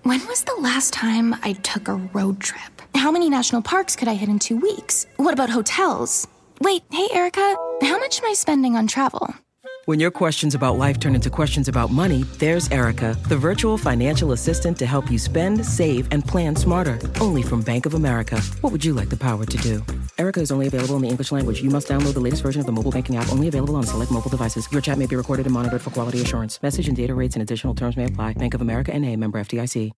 When was the last time I took a road trip? How many national parks could I hit in 2 weeks? What about hotels? Wait, hey, Erica, how much am I spending on travel? When your questions about life turn into questions about money, there's Erica, the virtual financial assistant to help you spend, save, and plan smarter. Only from Bank of America. What would you like the power to do? Erica is only available in the English language. You must download the latest version of the mobile banking app, only available on select mobile devices. Your chat may be recorded and monitored for quality assurance. Message and data rates and additional terms may apply. Bank of America N.A., member FDIC.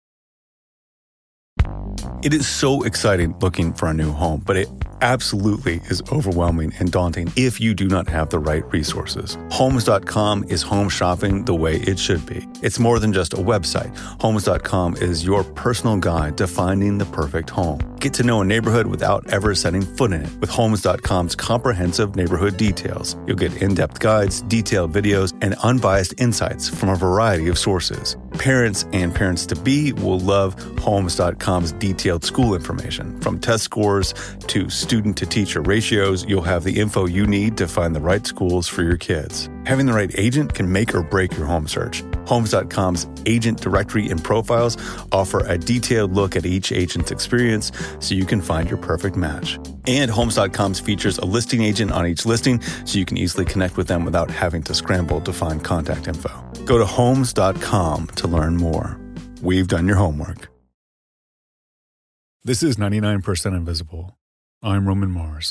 It is so exciting looking for a new home, but it absolutely is overwhelming and daunting if you do not have the right resources. Homes.com is home shopping the way it should be. It's more than just a website. Homes.com is your personal guide to finding the perfect home. Get to know a neighborhood without ever setting foot in it with Homes.com's comprehensive neighborhood details. You'll get in-depth guides, detailed videos, and unbiased insights from a variety of sources. Parents and parents-to-be will love Homes.com's detailed school information. From test scores to student-to-teacher ratios, you'll have the info you need to find the right schools for your kids. Having the right agent can make or break your home search. Homes.com's agent directory and profiles offer a detailed look at each agent's experience so you can find your perfect match. And Homes.com's features a listing agent on each listing so you can easily connect with them without having to scramble to find contact info. Go to Homes.com to learn more. We've done your homework. This is 99% Invisible. I'm Roman Mars.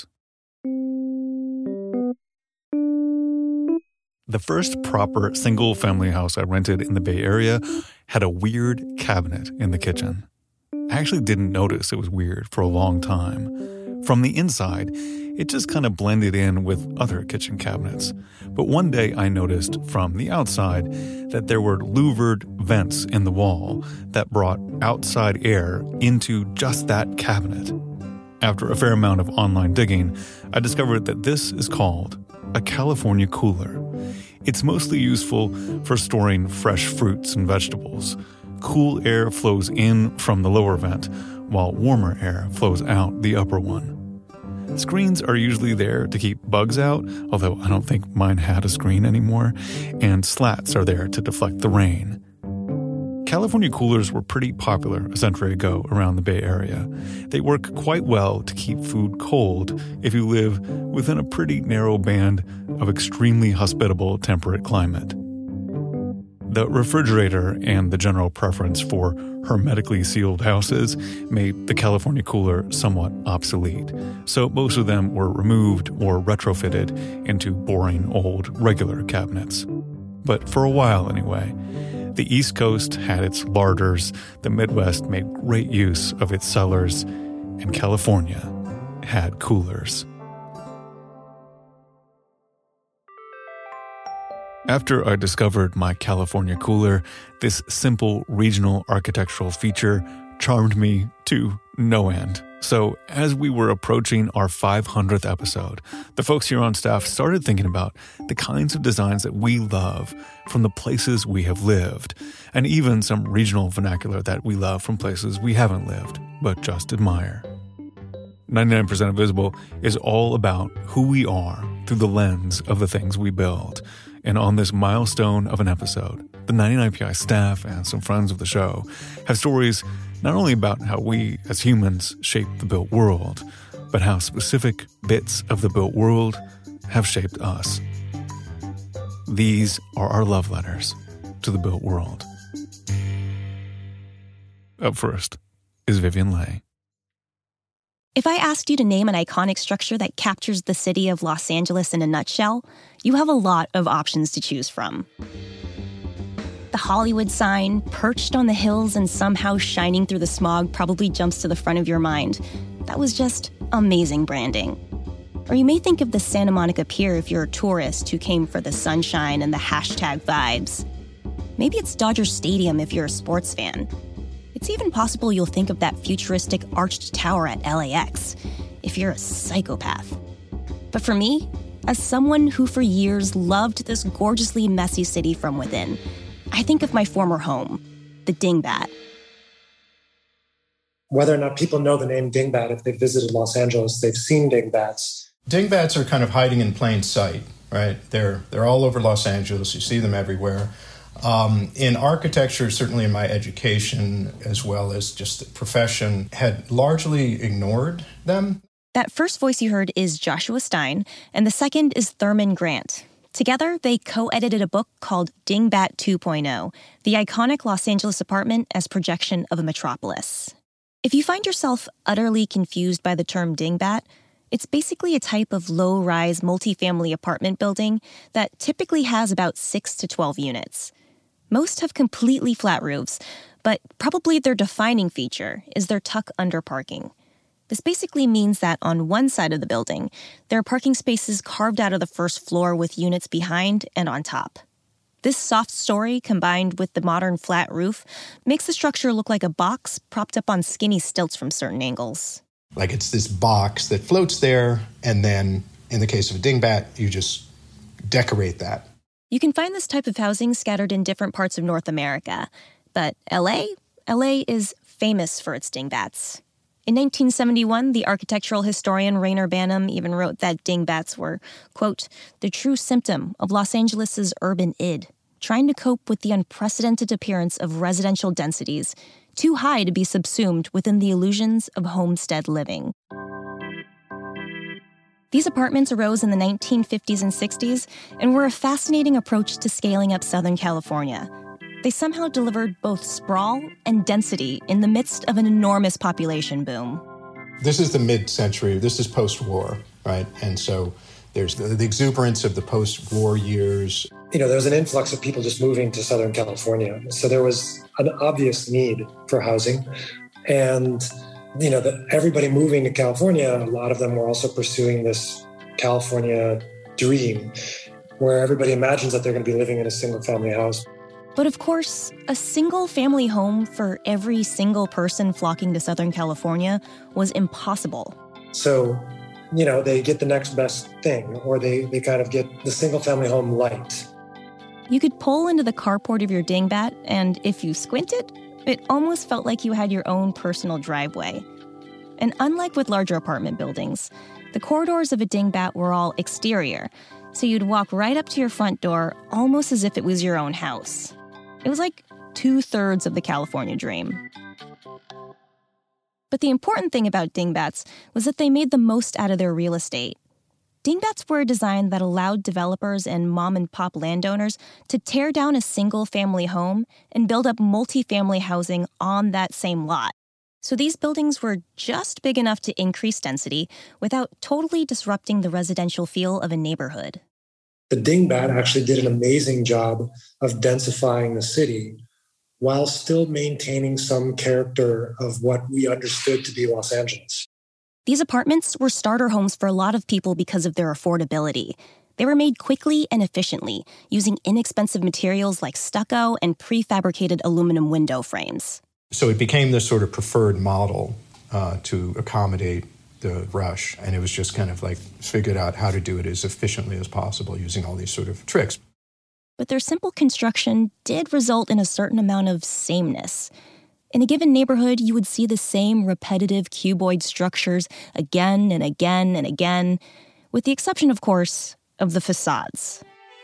The first proper single-family house I rented in the Bay Area had a weird cabinet in the kitchen. I actually didn't notice it was weird for a long time. From the inside, it just kind of blended in with other kitchen cabinets. But one day I noticed from the outside that there were louvered vents in the wall that brought outside air into just that cabinet. After a fair amount of online digging, I discovered that this is called a California cooler. It's mostly useful for storing fresh fruits and vegetables. Cool air flows in from the lower vent, while warmer air flows out the upper one. Screens are usually there to keep bugs out, although I don't think mine had a screen anymore, and slats are there to deflect the rain. California coolers were pretty popular a century ago around the Bay Area. They work quite well to keep food cold if you live within a pretty narrow band of extremely hospitable temperate climate. The refrigerator and the general preference for hermetically sealed houses made the California cooler somewhat obsolete, so most of them were removed or retrofitted into boring old regular cabinets. But for a while anyway, the East Coast had its larders, the Midwest made great use of its cellars, and California had coolers. After I discovered my California cooler, this simple regional architectural feature charmed me to no end. So as we were approaching our 500th episode, the folks here on staff started thinking about the kinds of designs that we love from the places we have lived, and even some regional vernacular that we love from places we haven't lived, but just admire. 99% Invisible is all about who we are through the lens of the things we build. And on this milestone of an episode, the 99PI staff and some friends of the show have stories not only about how we as humans shape the built world, but how specific bits of the built world have shaped us. These are our love letters to the built world. Up first is Vivian Leigh. If I asked you to name an iconic structure that captures the city of Los Angeles in a nutshell, you have a lot of options to choose from. The Hollywood sign, perched on the hills and somehow shining through the smog, probably jumps to the front of your mind. That was just amazing branding. Or you may think of the Santa Monica Pier if you're a tourist who came for the sunshine and the hashtag vibes. Maybe it's Dodger Stadium if you're a sports fan. It's even possible you'll think of that futuristic arched tower at LAX if you're a psychopath. But for me, as someone who for years loved this gorgeously messy city from within, I think of my former home, the Dingbat. Whether or not people know the name Dingbat, if they've visited Los Angeles, they've seen dingbats. Dingbats are kind of hiding in plain sight, right? They're all over Los Angeles. You see them everywhere. In architecture, certainly in my education, as well as just the profession, had largely ignored them. That first voice you heard is Joshua Stein, and the second is Thurman Grant. Together, they co-edited a book called Dingbat 2.0, the iconic Los Angeles apartment as projection of a metropolis. If you find yourself utterly confused by the term dingbat, it's basically a type of low-rise multifamily apartment building that typically has about 6 to 12 units. Most have completely flat roofs, but probably their defining feature is their tuck-under parking. This basically means that on one side of the building, there are parking spaces carved out of the first floor with units behind and on top. This soft story, combined with the modern flat roof, makes the structure look like a box propped up on skinny stilts from certain angles. Like it's this box that floats there, and then, in the case of a dingbat, you just decorate that. You can find this type of housing scattered in different parts of North America. But LA is famous for its dingbats. In 1971, the architectural historian Rainer Banham even wrote that dingbats were, quote, the true symptom of Los Angeles' urban id, trying to cope with the unprecedented appearance of residential densities, too high to be subsumed within the illusions of homestead living. These apartments arose in the 1950s and 60s and were a fascinating approach to scaling up Southern California. They somehow delivered both sprawl and density in the midst of an enormous population boom. This is the mid-century. This is post-war, right? And so there's the exuberance of the post-war years. There was an influx of people just moving to Southern California. So there was an obvious need for housing. And, everybody moving to California, a lot of them were also pursuing this California dream where everybody imagines that they're going to be living in a single-family house. But of course, a single-family home for every single person flocking to Southern California was impossible. So, they get the next best thing, or they kind of get the single-family home light. You could pull into the carport of your dingbat, and if you squinted, it almost felt like you had your own personal driveway. And unlike with larger apartment buildings, the corridors of a dingbat were all exterior, so you'd walk right up to your front door almost as if it was your own house. It was like 2/3 of the California dream. But the important thing about dingbats was that they made the most out of their real estate. Dingbats were a design that allowed developers and mom-and-pop landowners to tear down a single-family home and build up multifamily housing on that same lot. So these buildings were just big enough to increase density without totally disrupting the residential feel of a neighborhood. The dingbat actually did an amazing job of densifying the city while still maintaining some character of what we understood to be Los Angeles. These apartments were starter homes for a lot of people because of their affordability. They were made quickly and efficiently, using inexpensive materials like stucco and prefabricated aluminum window frames. So it became this sort of preferred model to accommodate the rush. And it was just kind of like figured out how to do it as efficiently as possible using all these sort of tricks. But their simple construction did result in a certain amount of sameness. In a given neighborhood, you would see the same repetitive cuboid structures again and again and again, with the exception, of course, of the facades.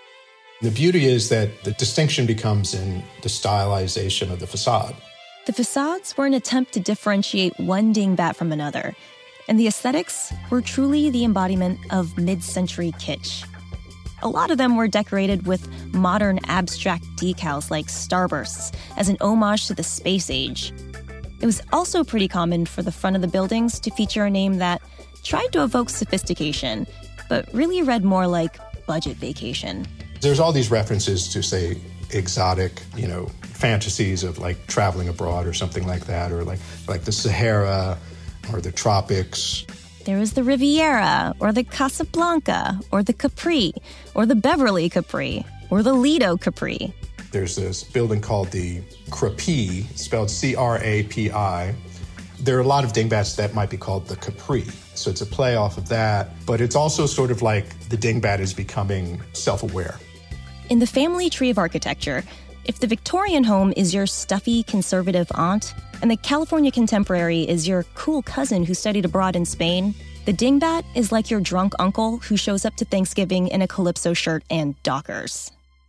The beauty is that the distinction becomes in the stylization of the facade. The facades were an attempt to differentiate one dingbat from another, and the aesthetics were truly the embodiment of mid-century kitsch. A lot of them were decorated with modern abstract decals like starbursts as an homage to the space age. It was also pretty common for the front of the buildings to feature a name that tried to evoke sophistication, but really read more like budget vacation. There's all these references to, say, exotic, fantasies of like traveling abroad or something like that, or like the Sahara or the tropics. There was the Riviera, or the Casablanca, or the Capri, or the Beverly Capri, or the Lido Capri. There's this building called the Crapi, spelled C-R-A-P-I. There are a lot of dingbats that might be called the Capri. So it's a play off of that, but it's also sort of like the dingbat is becoming self-aware. In the family tree of architecture, if the Victorian home is your stuffy, conservative aunt, and the California contemporary is your cool cousin who studied abroad in Spain, the dingbat is like your drunk uncle who shows up to Thanksgiving in a Calypso shirt and Dockers.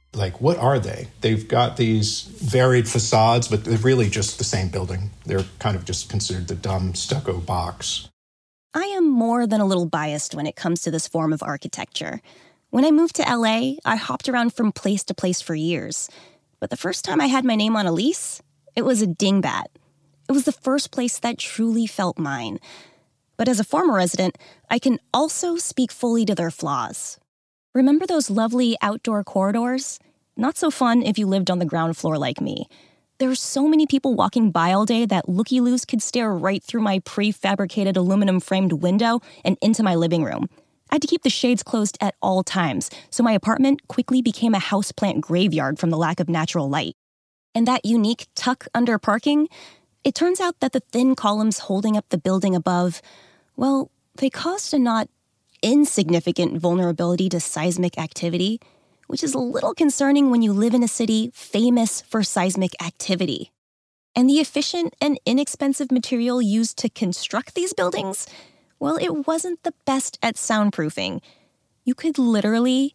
Like, what are they? They've got these varied facades, but they're really just the same building. They're kind of just considered the dumb stucco box. I am more than a little biased when it comes to this form of architecture. When I moved to LA, I hopped around from place to place for years. But the first time I had my name on a lease, it was a dingbat. It was the first place that truly felt mine. But as a former resident, I can also speak fully to their flaws. Remember those lovely outdoor corridors? Not so fun if you lived on the ground floor like me. There are so many people walking by all day that looky-loos could stare right through my prefabricated aluminum-framed window and into my living room. I had to keep the shades closed at all times, so my apartment quickly became a houseplant graveyard from the lack of natural light. And that unique tuck under parking, it turns out that the thin columns holding up the building above, well, they caused a not insignificant vulnerability to seismic activity, which is a little concerning when you live in a city famous for seismic activity. And the efficient and inexpensive material used to construct these buildings, well, it wasn't the best at soundproofing. You could literally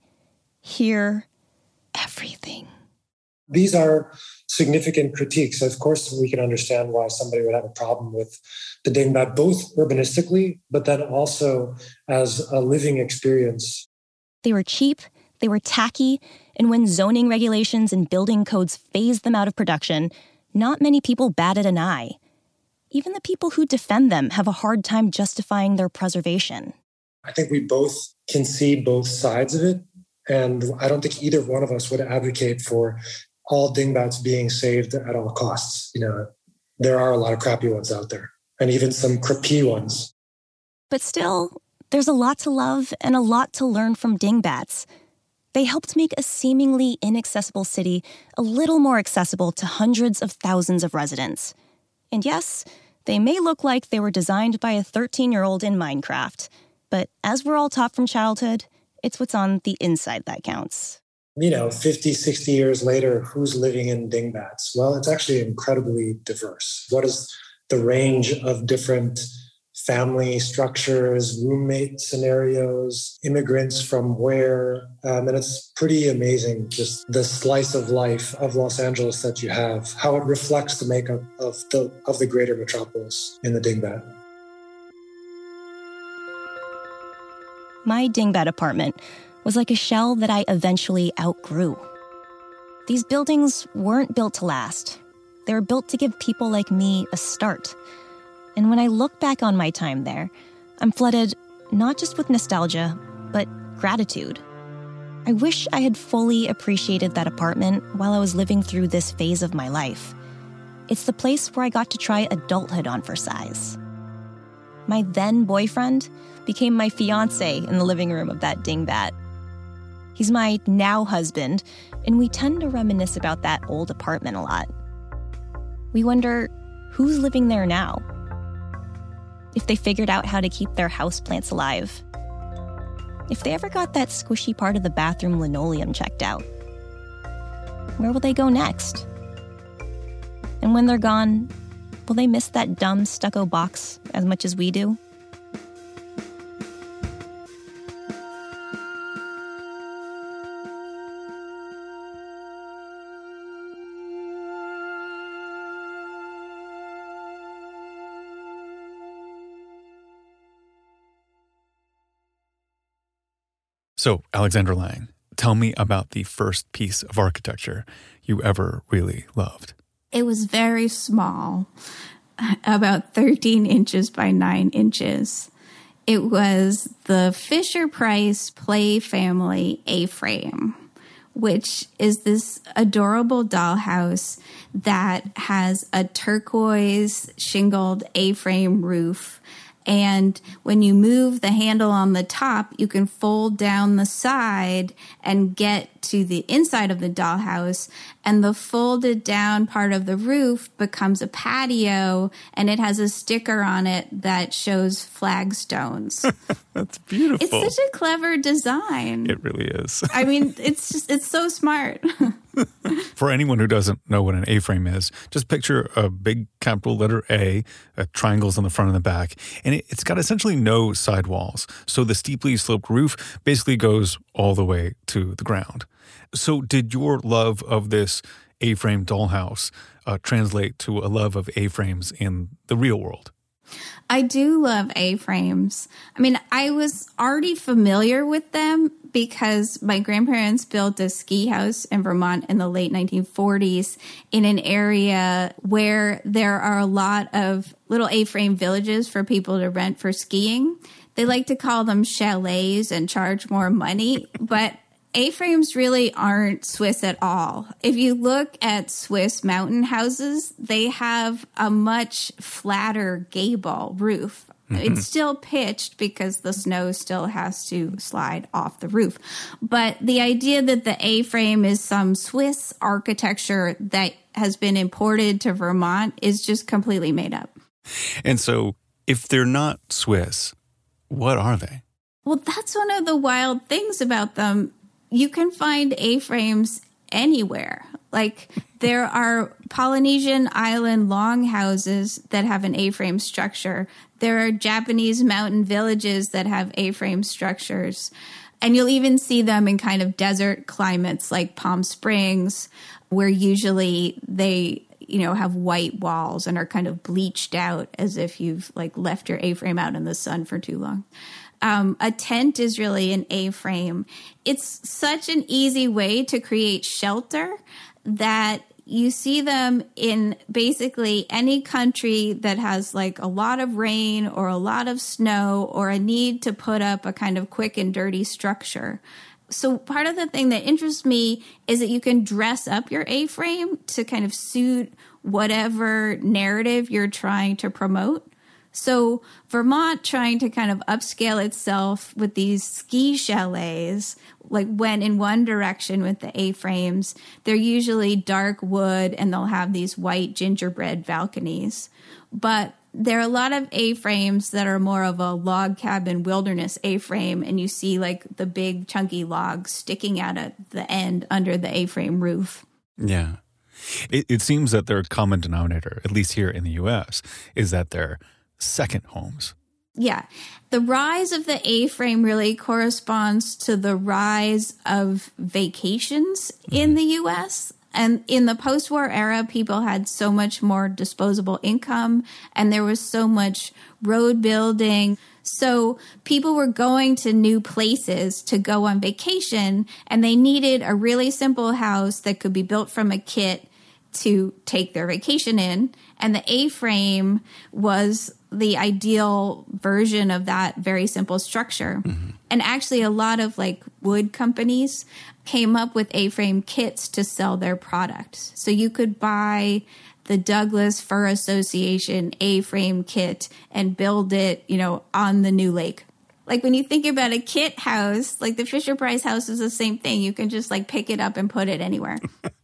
hear everything. These are significant critiques. Of course, we can understand why somebody would have a problem with the dingbat, both urbanistically, but then also as a living experience. They were cheap, they were tacky, and when zoning regulations and building codes phased them out of production, not many people batted an eye. Even the people who defend them have a hard time justifying their preservation. I think we both can see both sides of it, and I don't think either one of us would advocate for all dingbats being saved at all costs. You know, there are a lot of crappy ones out there, and even some crappy ones. But still, there's a lot to love and a lot to learn from dingbats. They helped make a seemingly inaccessible city a little more accessible to hundreds of thousands of residents. And yes, they may look like they were designed by a 13-year-old in Minecraft, but as we're all taught from childhood, it's what's on the inside that counts. You know, 50, 60 years later, who's living in dingbats? Well, it's actually incredibly diverse. What is the range of different family structures, roommate scenarios, immigrants from where? And it's pretty amazing, just the slice of life of Los Angeles that you have, how it reflects the makeup of the greater metropolis in the dingbat. My dingbat apartment was like a shell that I eventually outgrew. These buildings weren't built to last. They were built to give people like me a start. And when I look back on my time there, I'm flooded not just with nostalgia, but gratitude. I wish I had fully appreciated that apartment while I was living through this phase of my life. It's the place where I got to try adulthood on for size. My then boyfriend became my fiancé in the living room of that dingbat. He's my now husband, and we tend to reminisce about that old apartment a lot. We wonder, who's living there now? If they figured out how to keep their houseplants alive. If they ever got that squishy part of the bathroom linoleum checked out. Where will they go next? And when they're gone, will they miss that dumb stucco box as much as we do? So, Alexandra Lang, tell me about the first piece of architecture you ever really loved. It was very small, about 13 inches by 9 inches. It was the Fisher-Price Play Family A-frame, which is this adorable dollhouse that has a turquoise shingled A-frame roof. And when you move the handle on the top, you can fold down the side and get to the inside of the dollhouse. And the folded down part of the roof becomes a patio, and it has a sticker on it that shows flagstones. That's beautiful. It's such a clever design. It really is. I mean, it's so smart. For anyone who doesn't know what an A-frame is, just picture a big capital letter A, triangles on the front and the back, and it's got essentially no sidewalls. So the steeply sloped roof basically goes all the way to the ground. So did your love of this A-frame dollhouse translate to a love of A-frames in the real world? I do love A-frames. I mean, I was already familiar with them because my grandparents built a ski house in Vermont in the late 1940s in an area where there are a lot of little A-frame villages for people to rent for skiing. They like to call them chalets and charge more money, but A-frames really aren't Swiss at all. If you look at Swiss mountain houses, they have a much flatter gable roof. It's still pitched because the snow still has to slide off the roof. But the idea that the A-frame is some Swiss architecture that has been imported to Vermont is just completely made up. And so if they're not Swiss, what are they? Well, that's one of the wild things about them. You can find A-frames anywhere. Like there are Polynesian island longhouses that have an A-frame structure. There are Japanese mountain villages that have A-frame structures. And you'll even see them in kind of desert climates like Palm Springs, where usually they, have white walls and are kind of bleached out as if you've like left your A-frame out in the sun for too long. A tent is really an A-frame. It's such an easy way to create shelter that you see them in basically any country that has like a lot of rain or a lot of snow or a need to put up a kind of quick and dirty structure. So part of the thing that interests me is that you can dress up your A-frame to kind of suit whatever narrative you're trying to promote. So Vermont trying to kind of upscale itself with these ski chalets, like went in one direction with the A-frames. They're usually dark wood and they'll have these white gingerbread balconies. But there are a lot of A-frames that are more of a log cabin wilderness A-frame, and you see like the big chunky logs sticking out at the end under the A-frame roof. Yeah. It seems that their common denominator, at least here in the U.S., is that they're second homes. Yeah. The rise of the A-frame really corresponds to the rise of vacations in the U.S. And in the post-war era, people had so much more disposable income and there was so much road building. So people were going to new places to go on vacation, and they needed a really simple house that could be built from a kit to take their vacation in. And the A-frame was the ideal version of that very simple structure. Mm-hmm. And actually a lot of like wood companies came up with A-frame kits to sell their products. So you could buy the Douglas Fir Association A-frame kit and build it, on the new lake. Like when you think about a kit house, like the Fisher-Price house is the same thing. You can just like pick it up and put it anywhere.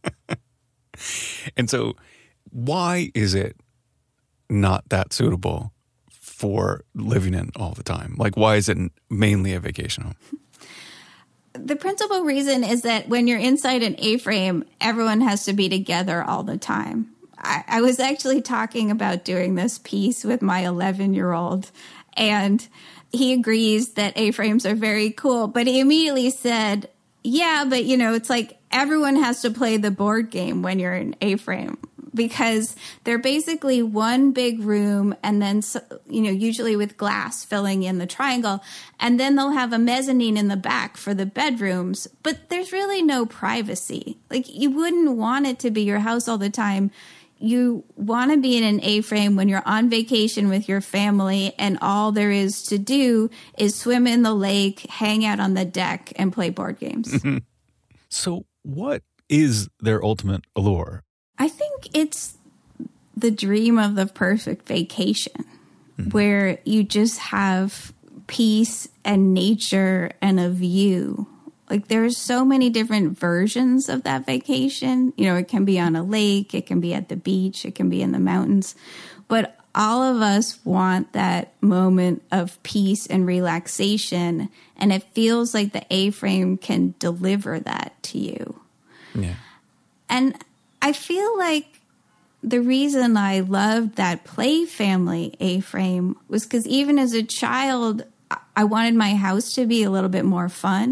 And so why is it not that suitable for living in all the time? Like, why is it mainly a vacation home? The principal reason is that when you're inside an A-frame, everyone has to be together all the time. I was actually talking about doing this piece with my 11-year-old, and he agrees that A-frames are very cool, but he immediately said, yeah, but, it's like everyone has to play the board game when you're in A-frame, because they're basically one big room and then, usually with glass filling in the triangle. And then they'll have a mezzanine in the back for the bedrooms. But there's really no privacy. Like you wouldn't want it to be your house all the time. You want to be in an A-frame when you're on vacation with your family and all there is to do is swim in the lake, hang out on the deck, and play board games. So what is their ultimate allure? I think it's the dream of the perfect vacation, where you just have peace and nature and a view. Like there's so many different versions of that vacation. It can be on a lake, it can be at the beach, it can be in the mountains. But all of us want that moment of peace and relaxation. And it feels like the A-frame can deliver that to you. Yeah. And I feel like the reason I loved that Play Family A-frame was because even as a child, I wanted my house to be a little bit more fun.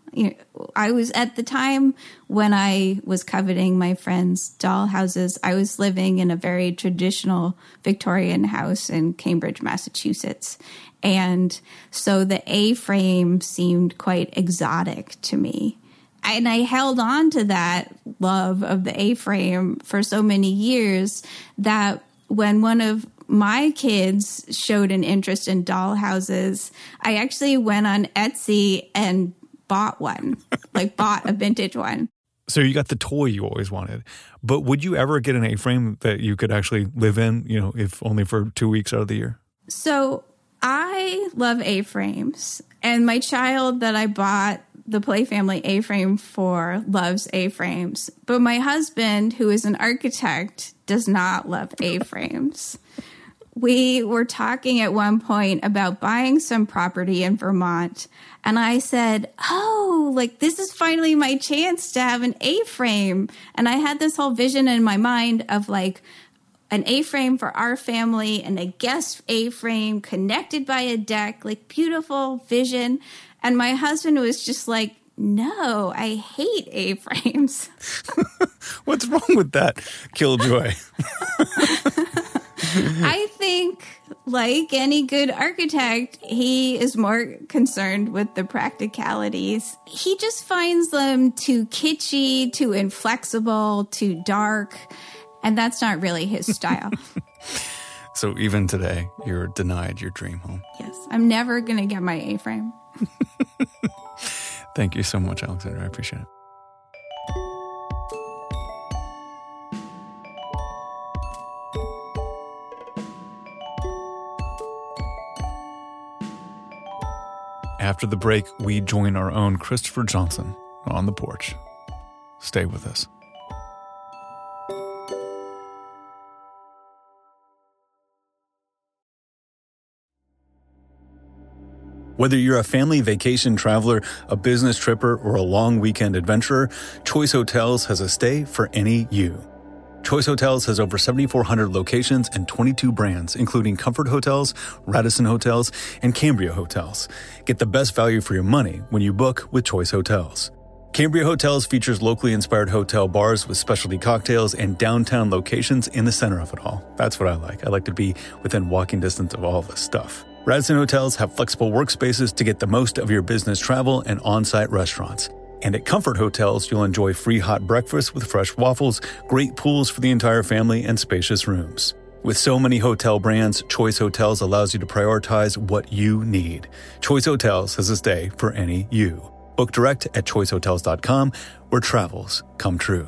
I was at the time when I was coveting my friends' doll houses, I was living in a very traditional Victorian house in Cambridge, Massachusetts. And so the A-frame seemed quite exotic to me. And I held on to that love of the A-frame for so many years that when one of my kids showed an interest in doll houses, I actually went on Etsy and bought one, bought a vintage one. So you got the toy you always wanted. But would you ever get an A-frame that you could actually live in, if only for 2 weeks out of the year? So I love A-frames. And my child that I bought the Play Family A-frame for loves A-frames. But my husband, who is an architect, does not love A-frames. We were talking at one point about buying some property in Vermont. And I said, this is finally my chance to have an A-frame. And I had this whole vision in my mind of an A-frame for our family and a guest A-frame connected by a deck, beautiful vision. And my husband was just like, no, I hate A-frames. What's wrong with that, Killjoy? I think, like any good architect, he is more concerned with the practicalities. He just finds them too kitschy, too inflexible, too dark, and that's not really his style. So even today, you're denied your dream home. Yes, I'm never going to get my A-frame. Thank you so much, Alexandra. I appreciate it. After the break, we join our own Christopher Johnson on the porch. Stay with us. Whether you're a family vacation traveler, a business tripper, or a long weekend adventurer, Choice Hotels has a stay for any you. Choice Hotels has over 7,400 locations and 22 brands, including Comfort Hotels, Radisson Hotels, and Cambria Hotels. Get the best value for your money when you book with Choice Hotels. Cambria Hotels features locally inspired hotel bars with specialty cocktails and downtown locations in the center of it all. That's what I like. I like to be within walking distance of all this stuff. Radisson Hotels have flexible workspaces to get the most of your business travel and on-site restaurants. And at Comfort Hotels, you'll enjoy free hot breakfast with fresh waffles, great pools for the entire family, and spacious rooms. With so many hotel brands, Choice Hotels allows you to prioritize what you need. Choice Hotels has a stay for any you. Book direct at choicehotels.com, where travels come true.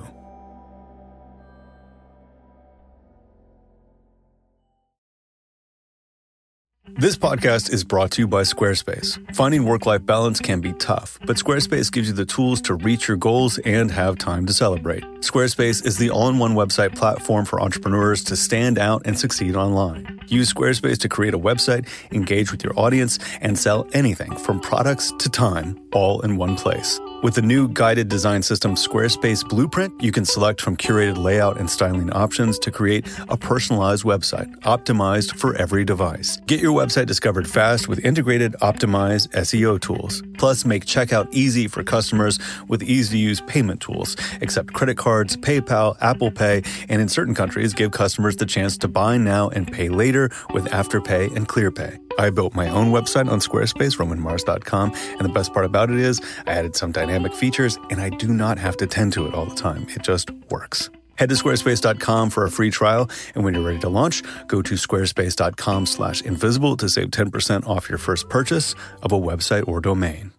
This podcast is brought to you by Squarespace. Finding work-life balance can be tough, but Squarespace gives you the tools to reach your goals and have time to celebrate. Squarespace is the all-in-one website platform for entrepreneurs to stand out and succeed online. Use Squarespace to create a website, engage with your audience, and sell anything from products to time, all in one place. With the new guided design system Squarespace Blueprint, you can select from curated layout and styling options to create a personalized website, optimized for every device. Get your website discovered fast with integrated, optimized SEO tools. Plus, make checkout easy for customers with easy-to-use payment tools. Accept credit cards, PayPal, Apple Pay, and in certain countries, give customers the chance to buy now and pay later with Afterpay and ClearPay. I built my own website on Squarespace, RomanMars.com, and the best part about it is I added some dynamic features, and I do not have to tend to it all the time. It just works. Head to squarespace.com for a free trial, and when you're ready to launch, go to squarespace.com/invisible to save 10% off your first purchase of a website or domain.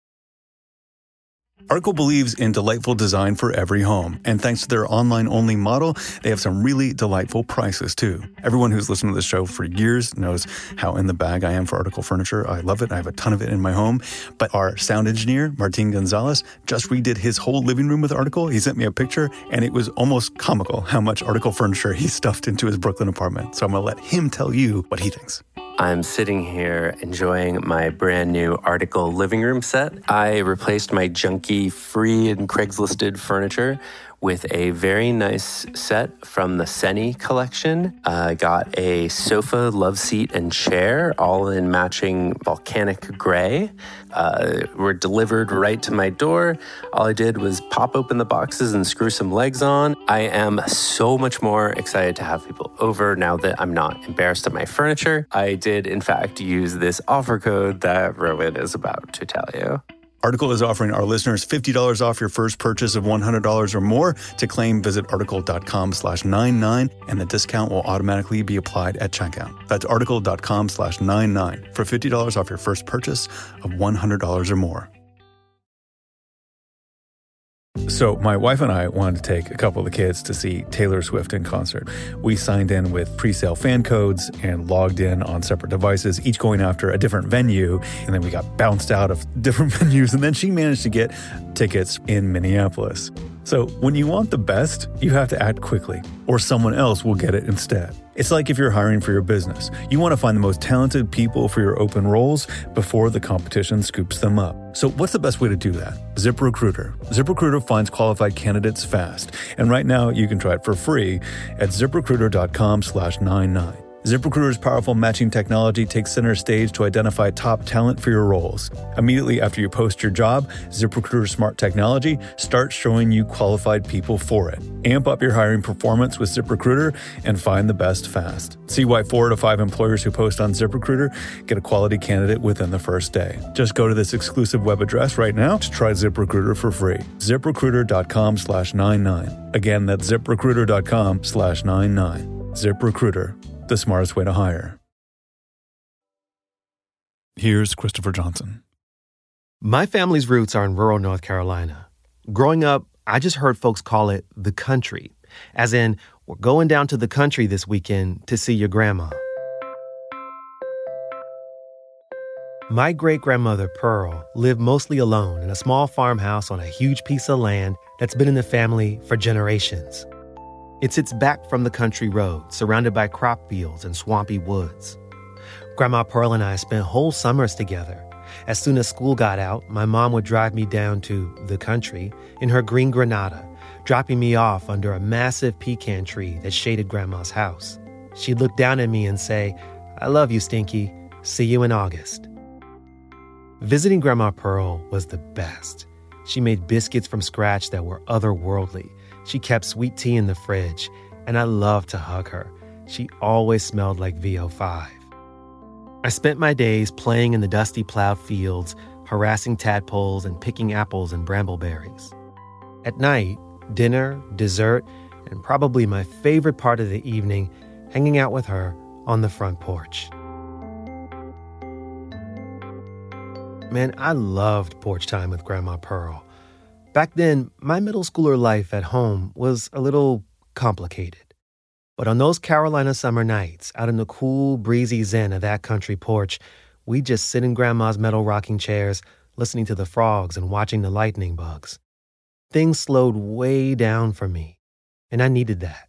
Article believes in delightful design for every home, and thanks to their online-only model, they have some really delightful prices, too. Everyone who's listened to this show for years knows how in the bag I am for Article furniture. I love it. I have a ton of it in my home. But our sound engineer, Martin Gonzalez, just redid his whole living room with Article. He sent me a picture, and it was almost comical how much Article furniture he stuffed into his Brooklyn apartment. So I'm going to let him tell you what he thinks. I'm sitting here enjoying my brand new Article living room set. I replaced my junky, free and Craigslisted furniture with a very nice set from the Seni collection. Got a sofa, love seat, and chair, all in matching volcanic gray. Were delivered right to my door. All I did was pop open the boxes and screw some legs on. I am so much more excited to have people over now that I'm not embarrassed of my furniture. I did, in fact, use this offer code that Rowan is about to tell you. Article is offering our listeners $50 off your first purchase of $100 or more. To claim, visit article.com/99, and the discount will automatically be applied at checkout. That's article.com/99 for $50 off your first purchase of $100 or more. So my wife and I wanted to take a couple of the kids to see Taylor Swift in concert. We signed in with pre-sale fan codes and logged in on separate devices, each going after a different venue. And then we got bounced out of different venues. And then she managed to get tickets in Minneapolis. So when you want the best, you have to act quickly, or someone else will get it instead. It's like if you're hiring for your business. You want to find the most talented people for your open roles before the competition scoops them up. So what's the best way to do that? ZipRecruiter. ZipRecruiter finds qualified candidates fast. And right now you can try it for free at ZipRecruiter.com/99. ZipRecruiter's powerful matching technology takes center stage to identify top talent for your roles. Immediately after you post your job, ZipRecruiter's smart technology starts showing you qualified people for it. Amp up your hiring performance with ZipRecruiter and find the best fast. See why 4 to 5 employers who post on ZipRecruiter get a quality candidate within the first day. Just go to this exclusive web address right now to try ZipRecruiter for free. ZipRecruiter.com/99. Again, that's ZipRecruiter.com/99. ZipRecruiter. The smartest way to hire. Here's Christopher Johnson. My family's roots are in rural North Carolina. Growing up, I just heard folks call it the country, as in, we're going down to the country this weekend to see your grandma. My great-grandmother, Pearl, lived mostly alone in a small farmhouse on a huge piece of land that's been in the family for generations. It sits back from the country road, surrounded by crop fields and swampy woods. Grandma Pearl and I spent whole summers together. As soon as school got out, my mom would drive me down to the country in her green Granada, dropping me off under a massive pecan tree that shaded Grandma's house. She'd look down at me and say, "I love you, Stinky. See you in August." Visiting Grandma Pearl was the best. She made biscuits from scratch that were otherworldly. She kept sweet tea in the fridge, and I loved to hug her. She always smelled like VO5. I spent my days playing in the dusty plowed fields, harassing tadpoles and picking apples and brambleberries. At night, dinner, dessert, and probably my favorite part of the evening, hanging out with her on the front porch. Man, I loved porch time with Grandma Pearl. Back then, my middle schooler life at home was a little complicated. But on those Carolina summer nights, out in the cool, breezy zen of that country porch, we'd just sit in Grandma's metal rocking chairs, listening to the frogs and watching the lightning bugs. Things slowed way down for me, and I needed that.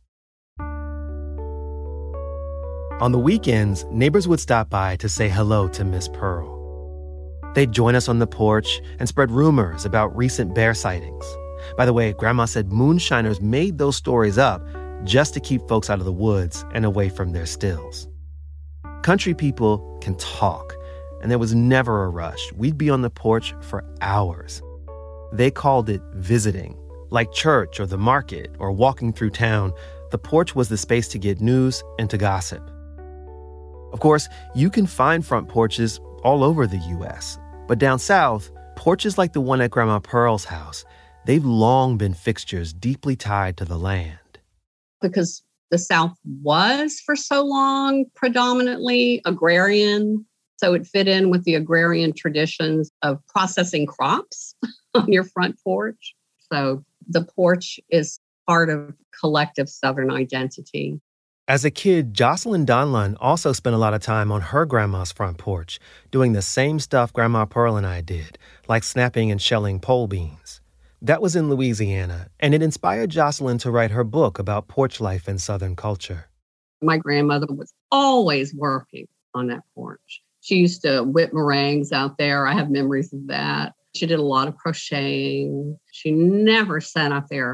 On the weekends, neighbors would stop by to say hello to Miss Pearl. They'd join us on the porch and spread rumors about recent bear sightings. By the way, Grandma said moonshiners made those stories up just to keep folks out of the woods and away from their stills. Country people can talk, and there was never a rush. We'd be on the porch for hours. They called it visiting. Like church or the market or walking through town, the porch was the space to get news and to gossip. Of course, you can find front porches all over the U.S., but down south, porches like the one at Grandma Pearl's house, they've long been fixtures deeply tied to the land. Because the South was for so long predominantly agrarian, so it fit in with the agrarian traditions of processing crops on your front porch. So the porch is part of collective Southern identity. As a kid, Jocelyn Donlon also spent a lot of time on her grandma's front porch, doing the same stuff Grandma Pearl and I did, like snapping and shelling pole beans. That was in Louisiana, and it inspired Jocelyn to write her book about porch life in Southern culture. My grandmother was always working on that porch. She used to whip meringues out there. I have memories of that. She did a lot of crocheting. She never sat out there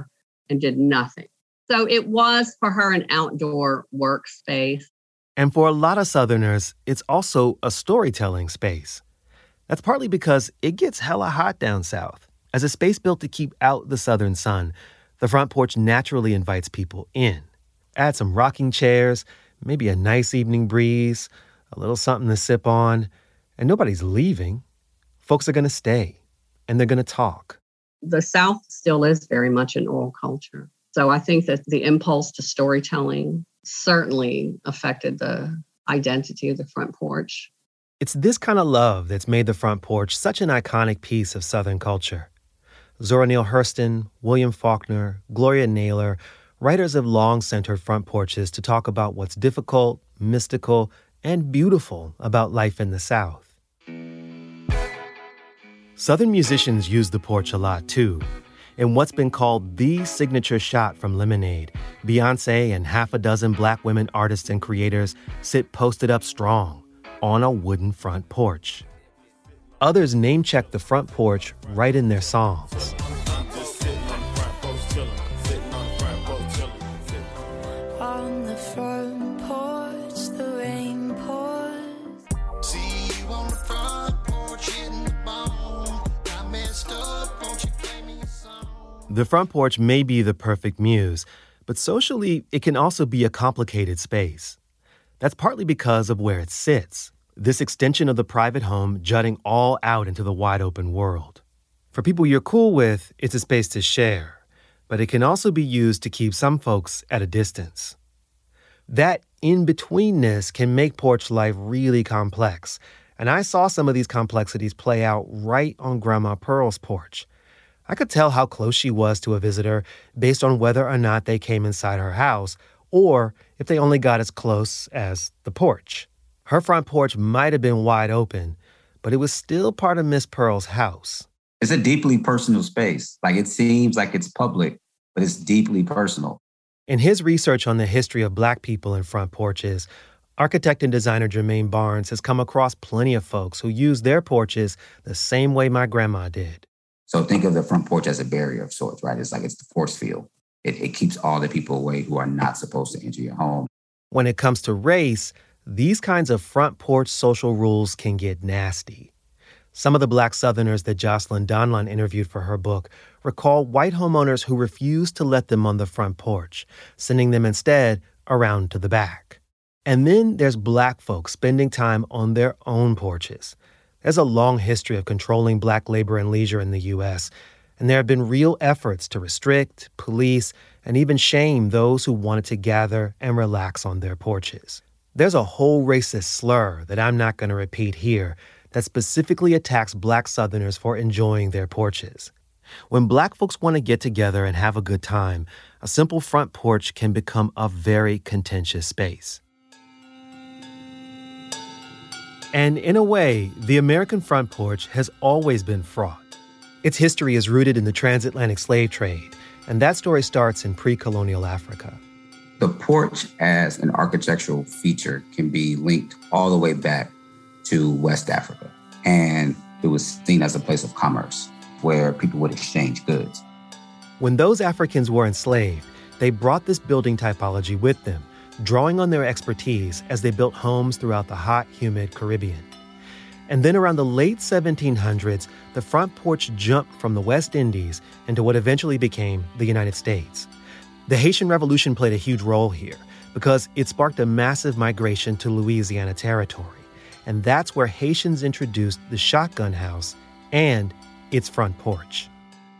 and did nothing. So it was for her an outdoor workspace. And for a lot of Southerners, it's also a storytelling space. That's partly because it gets hella hot down south. As a space built to keep out the southern sun, the front porch naturally invites people in. Add some rocking chairs, maybe a nice evening breeze, a little something to sip on, and nobody's leaving. Folks are going to stay, and they're going to talk. The South still is very much an oral culture. So I think that the impulse to storytelling certainly affected the identity of the front porch. It's this kind of love that's made the front porch such an iconic piece of Southern culture. Zora Neale Hurston, William Faulkner, Gloria Naylor, writers have long centered front porches to talk about what's difficult, mystical, and beautiful about life in the South. Southern musicians use the porch a lot, too. In what's been called the signature shot from Lemonade, Beyoncé and half a dozen Black women artists and creators sit posted up strong on a wooden front porch. Others name-check the front porch right in their songs. On the front porch, the rain pours. See you on the front porch, hitting the bone. I messed up, won't you play me a song? The front porch may be the perfect muse, but socially, it can also be a complicated space. That's partly because of where it sits, this extension of the private home jutting all out into the wide open world. For people you're cool with, it's a space to share, but it can also be used to keep some folks at a distance. That in-betweenness can make porch life really complex, and I saw some of these complexities play out right on Grandma Pearl's porch. I could tell how close she was to a visitor based on whether or not they came inside her house, or if they only got as close as the porch. Her front porch might have been wide open, but it was still part of Miss Pearl's house. It's a deeply personal space. Like, it seems like it's public, but it's deeply personal. In his research on the history of Black people in front porches, architect and designer Jermaine Barnes has come across plenty of folks who use their porches the same way my grandma did. So think of the front porch as a barrier of sorts, right? It's like it's the force field. It keeps all the people away who are not supposed to enter your home. When it comes to race, these kinds of front porch social rules can get nasty. Some of the Black Southerners that Jocelyn Donlon interviewed for her book recall white homeowners who refused to let them on the front porch, sending them instead around to the back. And then there's Black folks spending time on their own porches. There's a long history of controlling Black labor and leisure in the U.S., and there have been real efforts to restrict, police, and even shame those who wanted to gather and relax on their porches. There's a whole racist slur that I'm not going to repeat here that specifically attacks Black Southerners for enjoying their porches. When Black folks want to get together and have a good time, a simple front porch can become a very contentious space. And in a way, the American front porch has always been fraught. Its history is rooted in the transatlantic slave trade, and that story starts in pre-colonial Africa. The porch as an architectural feature can be linked all the way back to West Africa. And it was seen as a place of commerce where people would exchange goods. When those Africans were enslaved, they brought this building typology with them, drawing on their expertise as they built homes throughout the hot, humid Caribbean. And then around the late 1700s, the front porch jumped from the West Indies into what eventually became the United States. The Haitian Revolution played a huge role here because it sparked a massive migration to Louisiana Territory. And that's where Haitians introduced the shotgun house and its front porch.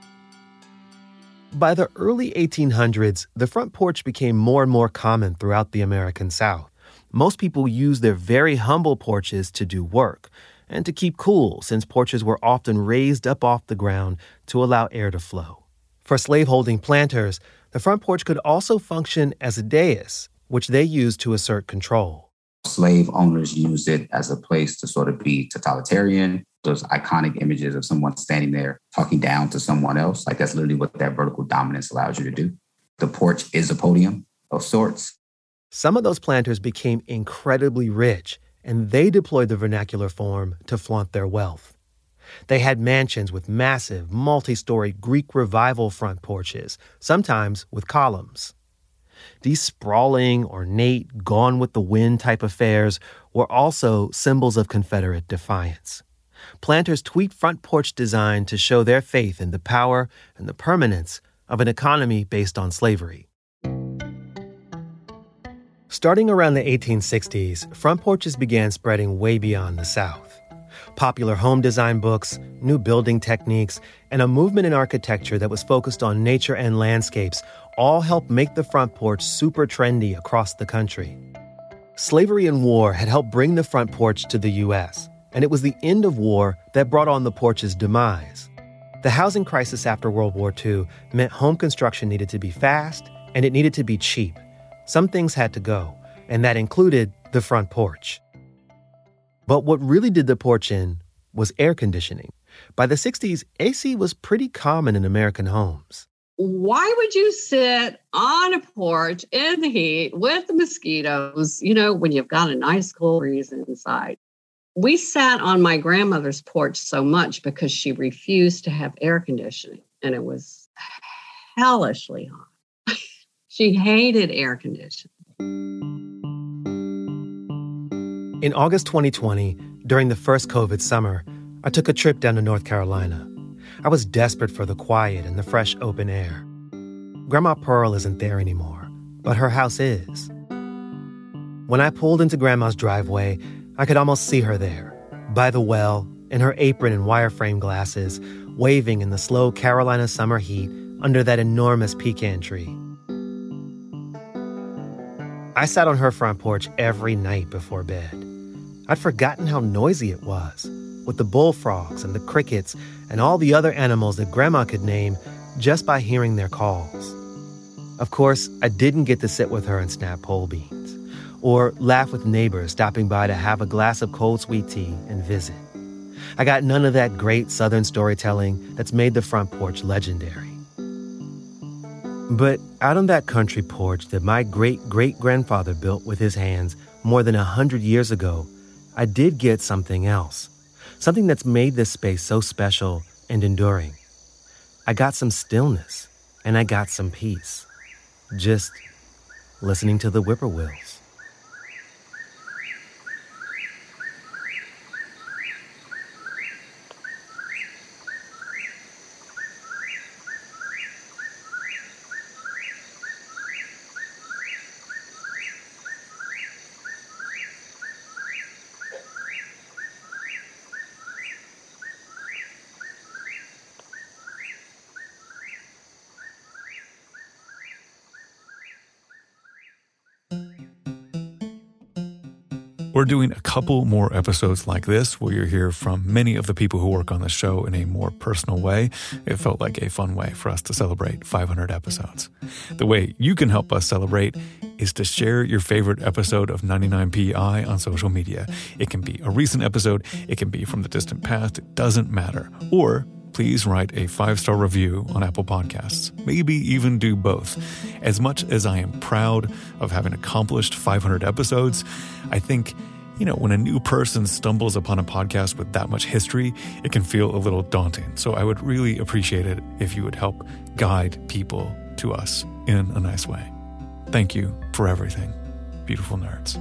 By the early 1800s, the front porch became more and more common throughout the American South. Most people used their very humble porches to do work and to keep cool, since porches were often raised up off the ground to allow air to flow. For slaveholding planters, the front porch could also function as a dais, which they used to assert control. Slave owners used it as a place to sort of be totalitarian. Those iconic images of someone standing there talking down to someone else, like that's literally what that vertical dominance allows you to do. The porch is a podium of sorts. Some of those planters became incredibly rich, and they deployed the vernacular form to flaunt their wealth. They had mansions with massive, multi-story Greek Revival front porches, sometimes with columns. These sprawling, ornate, gone-with-the-wind type affairs were also symbols of Confederate defiance. Planters tweaked front porch design to show their faith in the power and the permanence of an economy based on slavery. Starting around the 1860s, front porches began spreading way beyond the South. Popular home design books, new building techniques, and a movement in architecture that was focused on nature and landscapes all helped make the front porch super trendy across the country. Slavery and war had helped bring the front porch to the U.S., and it was the end of war that brought on the porch's demise. The housing crisis after World War II meant home construction needed to be fast, and it needed to be cheap. Some things had to go, and that included the front porch. But what really did the porch in was air conditioning. By the 60s, AC was pretty common in American homes. Why would you sit on a porch in the heat with the mosquitoes, when you've got a nice cool breeze inside? We sat on my grandmother's porch so much because she refused to have air conditioning, and it was hellishly hot. She hated air conditioning. In August 2020, during the first COVID summer, I took a trip down to North Carolina. I was desperate for the quiet and the fresh open air. Grandma Pearl isn't there anymore, but her house is. When I pulled into Grandma's driveway, I could almost see her there, by the well, in her apron and wireframe glasses, waving in the slow Carolina summer heat under that enormous pecan tree. I sat on her front porch every night before bed. I'd forgotten how noisy it was, with the bullfrogs and the crickets and all the other animals that Grandma could name just by hearing their calls. Of course, I didn't get to sit with her and snap pole beans, or laugh with neighbors stopping by to have a glass of cold sweet tea and visit. I got none of that great Southern storytelling that's made the front porch legendary. But out on that country porch that my great-great-grandfather built with his hands more than 100 years ago, I did get something else. Something that's made this space so special and enduring. I got some stillness, and I got some peace. Just listening to the whippoorwills. We're doing a couple more episodes like this where you'll hear from many of the people who work on the show in a more personal way. It felt like a fun way for us to celebrate 500 episodes. The way you can help us celebrate is to share your favorite episode of 99PI on social media. It can be a recent episode, it can be from the distant past, it doesn't matter. Or please write a 5-star review on Apple Podcasts. Maybe even do both. As much as I am proud of having accomplished 500 episodes, I think, when a new person stumbles upon a podcast with that much history, it can feel a little daunting. So I would really appreciate it if you would help guide people to us in a nice way. Thank you for everything, beautiful nerds.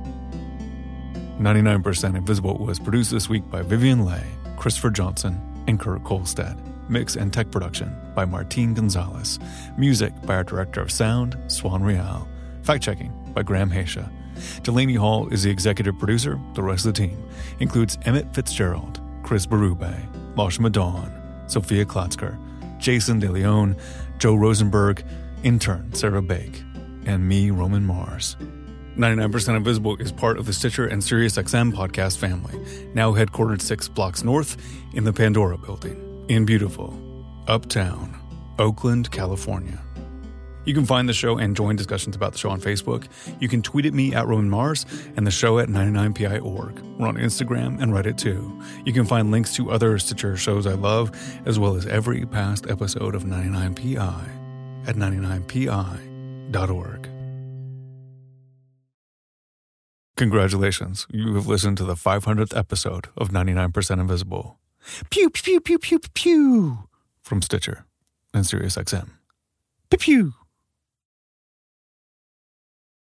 99% Invisible was produced this week by Vivian Leigh, Christopher Johnson, and Kurt Kolstad. Mix and tech production by Martín Gonzalez. Music by our director of sound, Swan Real. Fact-checking by Graham Haysha. Delaney Hall is the executive producer. The rest of the team includes Emmett Fitzgerald, Chris Berube, Lashma Dawn, Sophia Klotzker, Jason DeLeon, Joe Rosenberg, intern Sarah Bake, and me, Roman Mars. 99% Invisible is part of the Stitcher and SiriusXM podcast family, now headquartered 6 blocks north in the Pandora Building in beautiful, uptown, Oakland, California. You can find the show and join discussions about the show on Facebook. You can tweet at me at Roman Mars and the show at 99pi.org. We're on Instagram and Reddit too. You can find links to other Stitcher shows I love, as well as every past episode of 99pi at 99pi.org. Congratulations, you have listened to the 500th episode of 99% Invisible. Pew, pew, pew, pew, pew, pew from Stitcher and SiriusXM. Pew, pew.